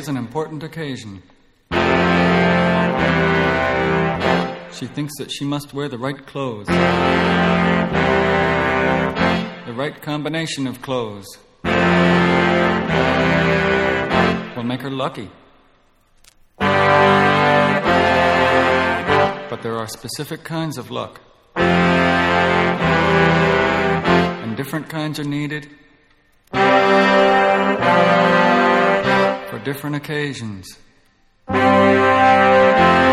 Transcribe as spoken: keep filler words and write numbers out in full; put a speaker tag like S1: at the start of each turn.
S1: is an important occasion. She thinks that she must wear the right clothes. The right combination of clothes will make her lucky. But there are specific kinds of luck. And different kinds are needed for different occasions.